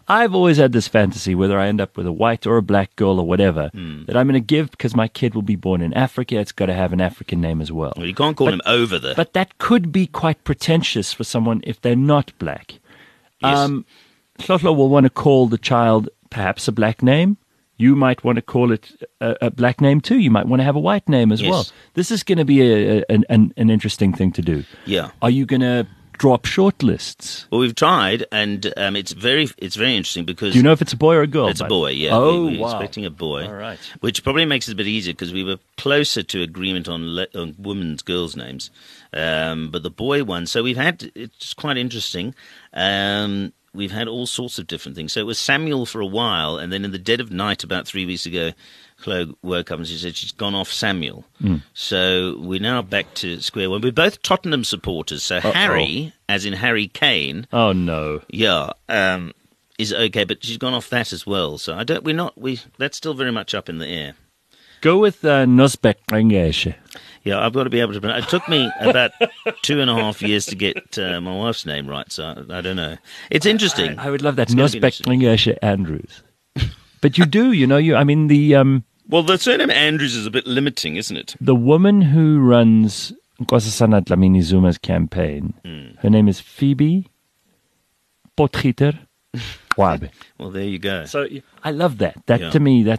I've always had this fantasy, whether I end up with a white or a black girl or whatever, that I'm going to give because my kid will be born in Africa. It's got to have an African name as well. Well, you can't call him over the. But that could be quite pretentious for someone if they're not black. Yes. Hlotlo will want to call the child perhaps a black name. You might want to call it a black name too. You might want to have a white name as Yes. well. This is going to be an interesting thing to do. Yeah. Are you going to drop short lists? Well, we've tried, and it's very interesting because Do you know if it's a boy or a girl? it's a boy. Yeah. Oh, we were wow. expecting a boy. All right. Which probably makes it a bit easier because we were closer to agreement on women's girls' names, but the boy one. So we've had. It's quite interesting. We've had all sorts of different things. So it was Samuel for a while, and then in the dead of night, about 3 weeks ago, Chloe woke up and she said she's gone off Samuel. So we're now back to square one. We're both Tottenham supporters. So Harry, as in Harry Kane, Oh no. yeah, is okay, but she's gone off that as well. So that's still very much up in the air. Go with Nosbek Rengeshe. Yeah, I've got to be able to pronounce. It took me about 2.5 years to get my wife's name right, so I don't know. It's interesting. I would love that. It's gonna be Nosbek interesting. Rengeshe Andrews. But you do, I mean, Well, the surname Andrews is a bit limiting, isn't it? the woman who runs Nkosazana Dlamini Zuma's campaign, her name is Phoebe Potgieter Wabe. Well, there you go. So I love that. That Yeah. to me, that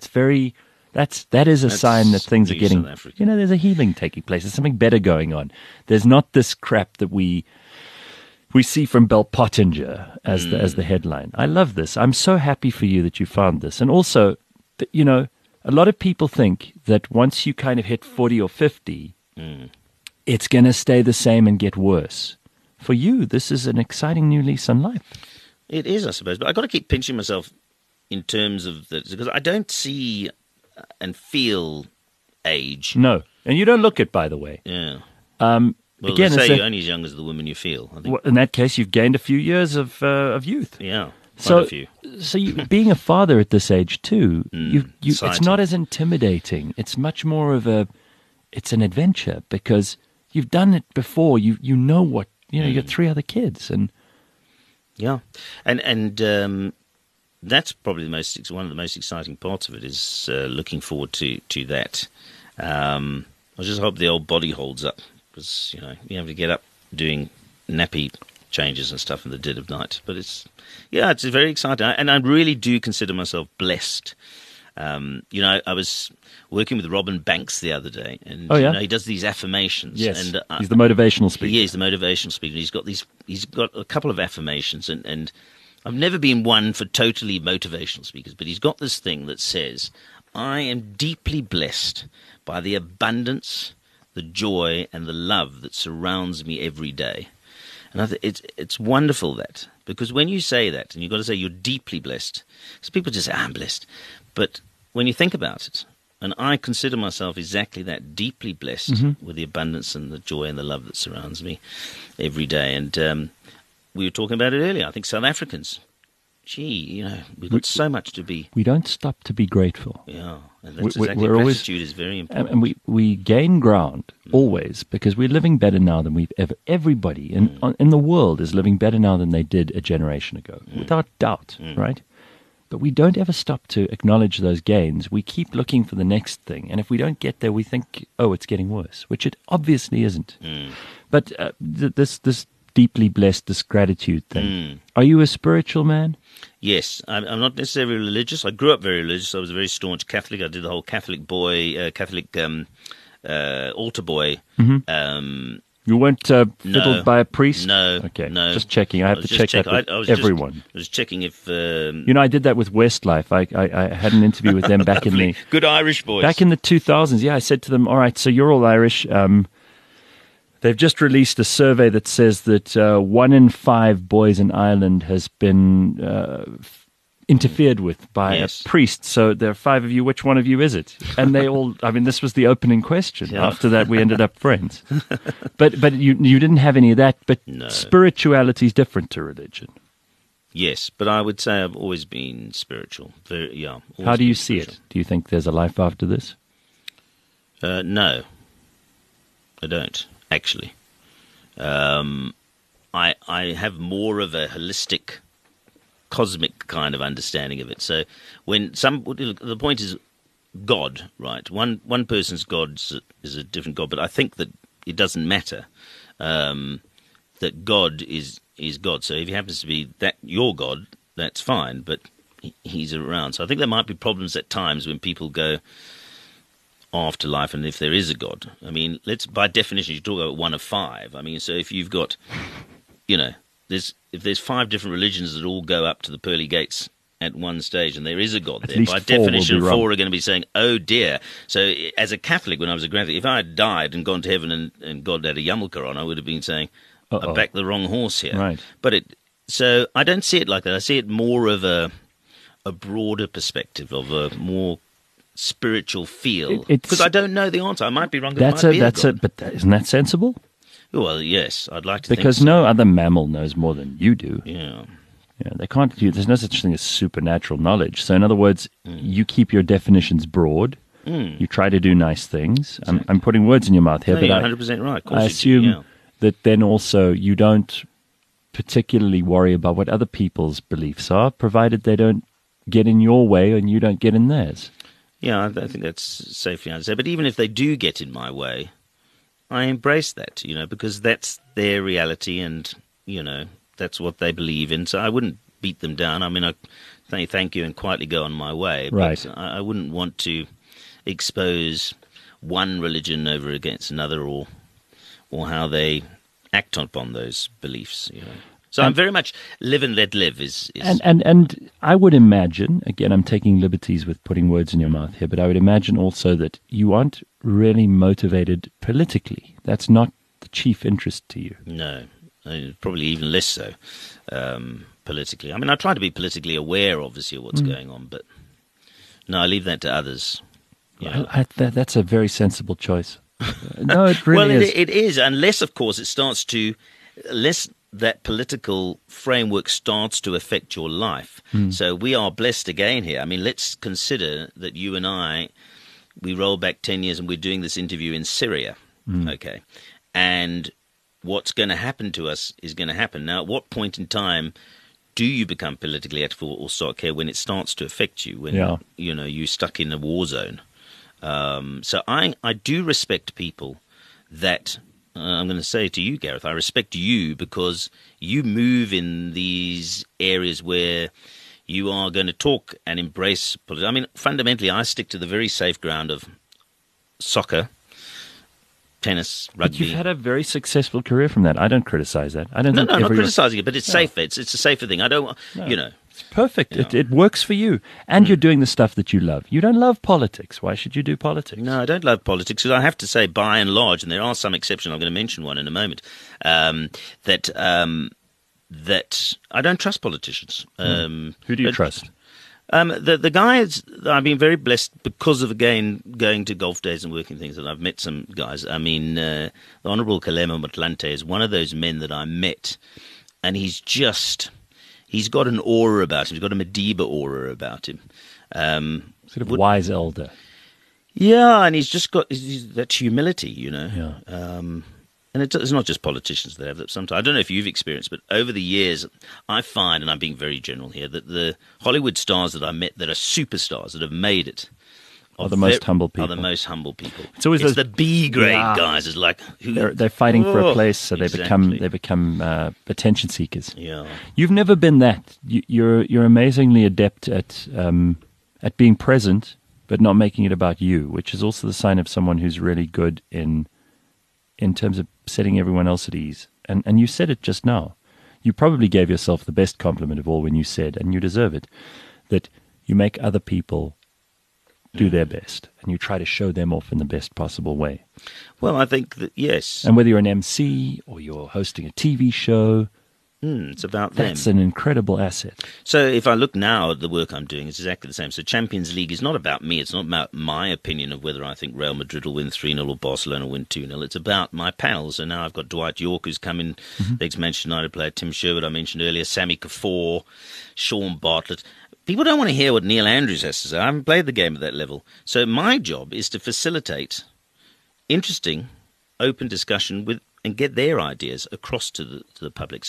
is a That's sign that things are new getting. South Africa. There's a healing taking place. There's something better going on. There's not this crap that we see from Bell Pottinger as the headline. I love this. I'm so happy for you that you found this, and also, a lot of people think that once you kind of hit 40 or 50, it's going to stay the same and get worse. For you, this is an exciting new lease on life. It is, I suppose, but I've got to keep pinching myself in terms of that because I don't see and feel age. No, and you don't look it, by the way. Yeah. Well, Again, it's say a- you're only as young as the woman you feel. I think. Well, in that case, you've gained a few years of youth. Yeah. Quite So, a few. so you, being a father at this age too, it's exciting. not as intimidating. It's much more of it's an adventure because you've done it before. You know what you got 3 other kids, and Yeah, and that's probably one of the most exciting parts of it is looking forward to that. I just hope the old body holds up because you have to get up doing nappy changes and stuff in the dead of night. But it's very exciting, and I really do consider myself blessed. I was working with Robin Banks the other day, and Oh, yeah? he does these affirmations. yes, and he's the motivational speaker. He is the motivational speaker. He's got a couple of affirmations, and I've never been one for totally motivational speakers, but he's got this thing that says, "I am deeply blessed by the abundance, the joy, and the love that surrounds me every day." And it's wonderful that, because when you say that, and you've got to say you're deeply blessed, because people just say, "I'm blessed," but when you think about it, and I consider myself exactly that, deeply blessed with the abundance and the joy and the love that surrounds me every day. And we were talking about it earlier. I think South Africans, we've got so much to be, We don't stop to be grateful. and that's we're exactly, always- gratitude is very important. And we gain ground always because we're living better now than we've ever. Everybody in the world is living better now than they did a generation ago, without doubt, right? But we don't ever stop to acknowledge those gains. We keep looking for the next thing, and if we don't get there, we think, "Oh, it's getting worse," which it obviously isn't. But this deeply blessed, this gratitude thing. Are you a spiritual man? Yes, I'm not necessarily religious. I grew up very religious. I was a very staunch Catholic. I did the whole Catholic altar boy. You weren't fiddled by a priest? No. Okay, No. just checking. I have to check that with everyone. I was checking if. I did that with Westlife. I had an interview with them back in the Good Irish boys. 2000s. Yeah, I said to them, "All right, so you're all Irish. They've just released a survey that says that 1 in 5 boys in Ireland has been interfered with by Yes. a priest. So there are 5 of you. Which one of you is it?" And they all. I mean, this was the opening question. Yeah. After that, we ended up friends. But you didn't have any of that. But No. spirituality is different to religion. Yes, but I would say I've always been spiritual. How do you see it? Do you think there's a life after this? No, I don't actually. I have more of a holistic cosmic kind of understanding of it. So when the point is God, right? One person's God is a different God, but I think that it doesn't matter that God is God. So if he happens to be that your God, that's fine, but he's around. So I think there might be problems at times when people go afterlife, and if there is a God, I mean, by definition you talk about one of five. I mean, so if you've got, if there's five different religions that all go up to the pearly gates at one stage, and there is a God there, by definition, four are going to be saying, "Oh dear." So, as a Catholic, when I was a Catholic, if I had died and gone to heaven and God had a yarmulke on, I would have been saying, "I backed the wrong horse here." Right. So I don't see it like that. I see it more of a broader perspective, of a more spiritual feel. Because I don't know the answer. I might be wrong. But isn't that sensible? Well, yes, I'd like to. Because think so. No other mammal knows more than you do. Yeah. Yeah, they can't. There's no such thing as supernatural knowledge. So, in other words, you keep your definitions broad. You try to do nice things. Exactly. I'm putting words in your mouth here, No, but you're 100% right. Of course I assume you do, yeah. that then also you don't particularly worry about what other people's beliefs are, provided they don't get in your way and you don't get in theirs. Yeah, I think that's safely understood. But even if they do get in my way, I embrace that, because that's their reality and, that's what they believe in. So I wouldn't beat them down. I mean, I say thank you and quietly go on my way. Right. But I wouldn't want to expose one religion over against another or how they act upon those beliefs, So I'm very much live and let live is... And I would imagine, again, I'm taking liberties with putting words in your mouth here, but I would imagine also that you aren't really motivated politically. That's not the chief interest to you. No, probably even less so politically. I mean, I try to be politically aware, obviously, of what's going on, but no, I leave that to others. That's a very sensible choice. No, it really is. It is, unless, of course, unless that political framework starts to affect your life. So we are blessed again here. I mean, let's consider that you and I, we roll back 10 years and we're doing this interview in Syria, okay? And what's going to happen to us is going to happen. Now, at what point in time do you become politically active or start care? When it starts to affect you, when you're stuck in a war zone. So I do respect people that... I'm going to say to you, Gareth, I respect you because you move in these areas where you are going to talk and embrace politics. I mean, fundamentally, I stick to the very safe ground of soccer, tennis, rugby. But you've had a very successful career from that. I don't criticize that. No, I'm not criticizing it, but it's safer. It's a safer thing. I don't, It's perfect. It works for you. And you're doing the stuff that you love. You don't love politics. Why should you do politics? No, I don't love politics because I have to say, by and large, and there are some exceptions, I'm going to mention one in a moment, that I don't trust politicians. Who do you trust? The guys, I've been very blessed because of, again, going to golf days and working things, and I've met some guys. I mean, the Honourable Kgalema Motlanthe is one of those men that I met, and he's got an aura about him. He's got a Madiba aura about him. Sort of wise elder. Yeah, and he's just got that humility, Yeah. And it's not just politicians that have that sometimes. I don't know if you've experienced, but over the years, I find, and I'm being very general here, that the Hollywood stars that I met that are superstars that have made it Are the most humble people. Are the most humble people. It's always the B grade guys. Is like they're fighting for a place, so exactly. they become attention seekers. Yeah, you've never been that. You're amazingly adept at being present, but not making it about you, which is also the sign of someone who's really good in terms of setting everyone else at ease. And you said it just now. You probably gave yourself the best compliment of all when you said, and you deserve it, that you make other people do their best, and you try to show them off in the best possible way. Well, I think that, yes. And whether you're an MC or you're hosting a TV show, it's about them. That's an incredible asset. So if I look now at the work I'm doing, it's exactly the same. So Champions League is not about me. It's not about my opinion of whether I think Real Madrid will win 3-0 or Barcelona will win 2-0. It's about my panel. So now I've got Dwight York, who's come in, the ex-Manchester United player, Tim Sherwood, I mentioned earlier, Sammy Kafour, Sean Bartlett. People don't want to hear what Neil Andrews has to say. I haven't played the game at that level. So my job is to facilitate interesting, open discussion with and get their ideas across to the public. So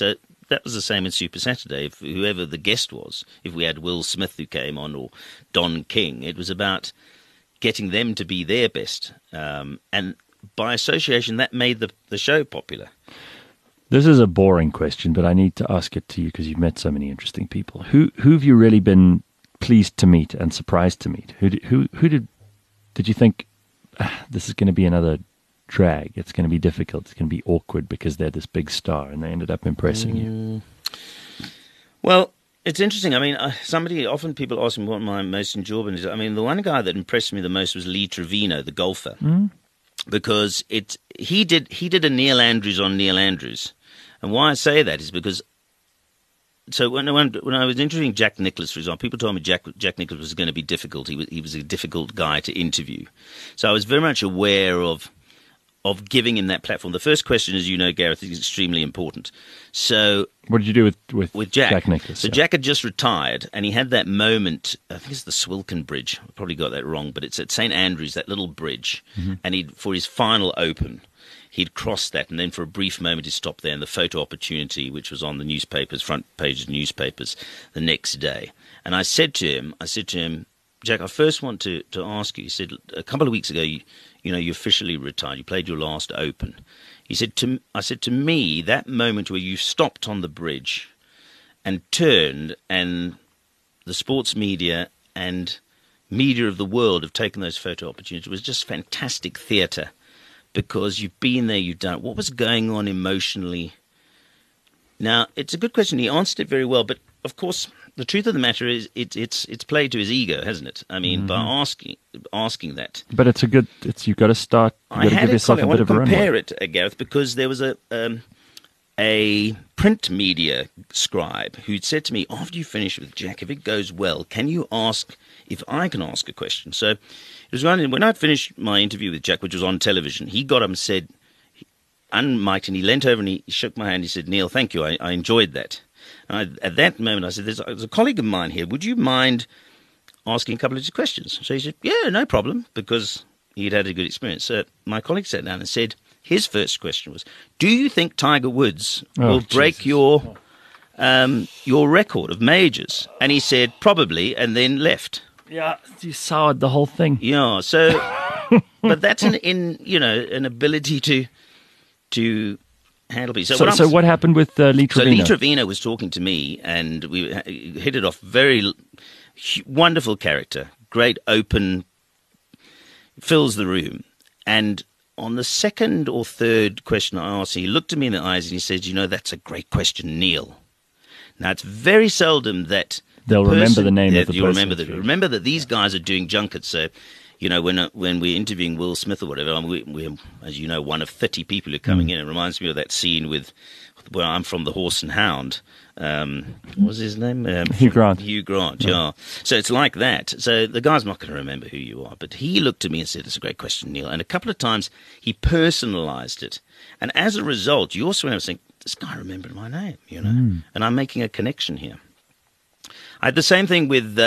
that was the same in Super Saturday. If whoever the guest was, if we had Will Smith who came on or Don King, it was about getting them to be their best. And by association, that made the show popular. This is a boring question, but I need to ask it to you because you've met so many interesting people. Who have you really been pleased to meet and surprised to meet? Who did you think this is going to be another drag? It's going to be difficult. It's going to be awkward because they're this big star, and they ended up impressing you. Well, it's interesting. I mean, often people ask me what my most enjoyable is. I mean, the one guy that impressed me the most was Lee Trevino, the golfer, because he did a Neil Andrews on Neil Andrews, and why I say that is because. So when I was interviewing Jack Nicklaus, for example, people told me Jack Nicklaus was going to be difficult. He was a difficult guy to interview, so I was very much aware of giving him that platform. The first question, as you know, Gareth, is extremely important. So what did you do with Jack Nicklaus? So Jack had just retired, and he had that moment. I think it's the Swilcan Bridge. I probably got that wrong, but it's at St Andrews, that little bridge. And for his final Open, he'd crossed that, and then for a brief moment he stopped there, and the photo opportunity, which was on the newspapers, front pages of newspapers, the next day. And I said to him, Jack, I first want to ask you. He said a couple of weeks ago, you officially retired. You played your last Open. He said I said to me, that moment where you stopped on the bridge and turned, and the sports media and media of the world have taken those photo opportunities, it was just fantastic theatre, because you've been there, you've done it. What was going on emotionally? Now, it's a good question. He answered it very well, but of course, the truth of the matter is, it's played to his ego, hasn't it? I mean, by asking that. But you've got to start. You've got to give yourself a bit of a runway. I want to compare it, Gareth, because there was a print media scribe who'd said to me, after you finish with Jack, if it goes well, can you ask if I can ask a question? So it was when I'd finished my interview with Jack, which was on television, he got up and said, unmiked, and he leant over and he shook my hand. He said, Neil, thank you. I enjoyed that. And at that moment, I said, there's a colleague of mine here. Would you mind asking a couple of questions? So he said, yeah, no problem, because he'd had a good experience. So my colleague sat down and said, his first question was, do you think Tiger Woods will break your record of majors? And he said, probably, and then left. Yeah, you soured the whole thing. Yeah, so, but that's an ability to handle people. So what happened with Lee Trevino? So Lee Trevino was talking to me, and we hit it off. Very wonderful character, great open, fills the room. And on the second or third question I asked, he looked at me in the eyes and he said, that's a great question, Neil. Now, it's very seldom that they'll remember the name of the person. Remember that these guys are doing junkets, so when we're interviewing Will Smith or whatever, we're, as you know, one of 30 people who are coming in. It reminds me of that scene where I'm from The Horse and Hound. What was his name? Hugh Grant. Hugh Grant, yeah. So it's like that. So the guy's not going to remember who you are. But he looked at me and said, it's a great question, Neil. And a couple of times he personalized it. And as a result, you also have to think, this guy remembered my name, And I'm making a connection here. I had the same thing with...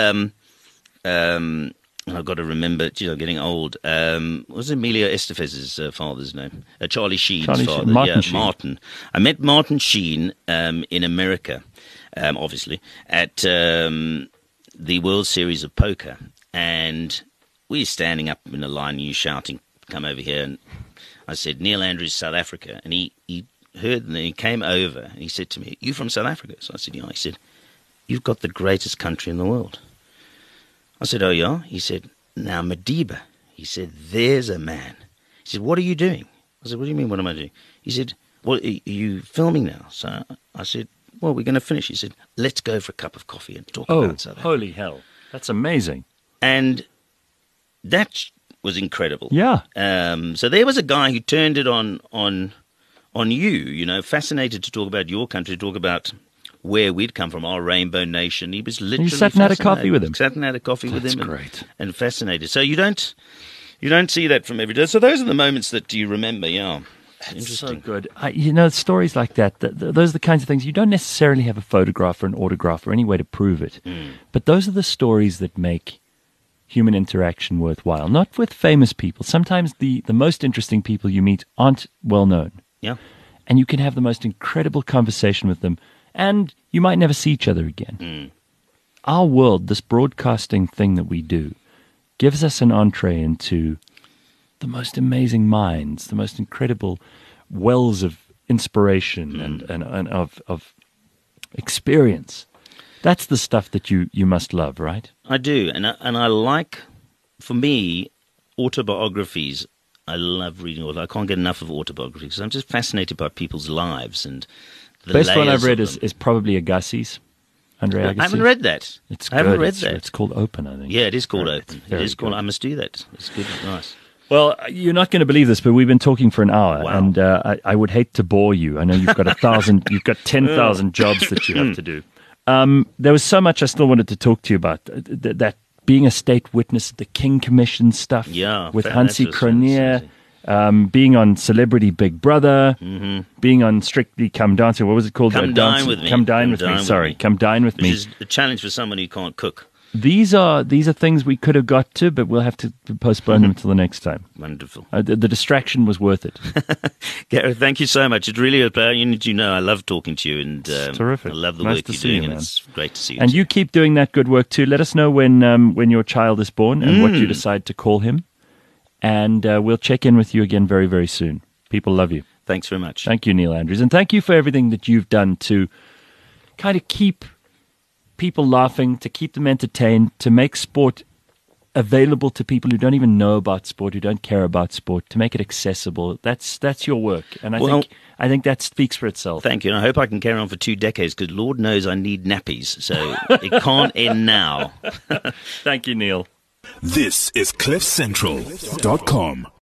I've got to remember, getting old. What was Emilio Estevez's father's name? Charlie Sheen's father. Martin. I met Martin Sheen in America, obviously, at the World Series of Poker. And we were standing up in a line, and you shouting, come over here. And I said, Neil Andrews, South Africa. And he heard, and then he came over, and he said to me, you from South Africa? So I said, yeah. He said, you've got the greatest country in the world. I said, oh, yeah? He said, now Madiba. He said, there's a man. He said, what are you doing? I said, what do you mean, what am I doing? He said, well, are you filming now? So I said, well, we're going to finish. He said, let's go for a cup of coffee and talk about South Africa. Holy hell. That's amazing. And that was incredible. Yeah. So there was a guy who turned it on you, fascinated to talk about your country, to talk about where we'd come from, our rainbow nation. He was literally you sat and had a coffee with him. Sat and had a coffee with him. That's great. And fascinated. So you don't see that from every day. So those are the moments that you remember, yeah. Interesting. So good. Stories like that, those are the kinds of things, you don't necessarily have a photograph or an autograph or any way to prove it. But those are the stories that make human interaction worthwhile. Not with famous people. Sometimes the most interesting people you meet aren't well known. Yeah. And you can have the most incredible conversation with them, And you might never see each other again. Our world, this broadcasting thing that we do, gives us an entree into the most amazing minds, the most incredible wells of inspiration and of experience. That's the stuff that you must love, right? I do, and I like, for me, autobiographies. I love reading I can't get enough of autobiographies. I'm just fascinated by people's lives and the best one I've layers read of them. is probably Agassi's. Andre Agassi. I haven't read that. It's I haven't good. read that. It's called Open, I think. Yeah, it is called Right. Open. It Very is called. good. I must do that. It's good. Nice. Well, you're not going to believe this, but we've been talking for an hour, Wow. and I would hate to bore you. I know you've got 10,000 jobs that you have to do. There was so much I still wanted to talk to you about. That being a state witness, the King Commission stuff, Yeah, with that Hansi was Cronje, fascinating. being on Celebrity Big Brother, being on Strictly Come Dancing. What was it called? Come Dine With Me. Come Dine Come with Dine Me. With Sorry, Me. Come Dine with Which Me. is a challenge for someone who can't cook. These are things we could have got to, but we'll have to postpone them until the next time. Wonderful. The distraction was worth it. Gareth, thank you so much. It really, you know, I love talking to you, and terrific. I love the Nice work to you're see doing, you, and man. it's great to see you. And too. you keep doing that good work too. Let us know when your child is born and what you decide to call him. And we'll check in with you again very, very soon. People love you. Thanks very much. Thank you, Neil Andrews. And thank you for everything that you've done to kind of keep people laughing, to keep them entertained, to make sport available to people who don't even know about sport, who don't care about sport, to make it accessible. That's your work. And I think that speaks for itself. Thank you, and I hope I can carry on for 2 decades, because Lord knows I need nappies, so it can't end now. Thank you, Neil. This is CliffCentral.com.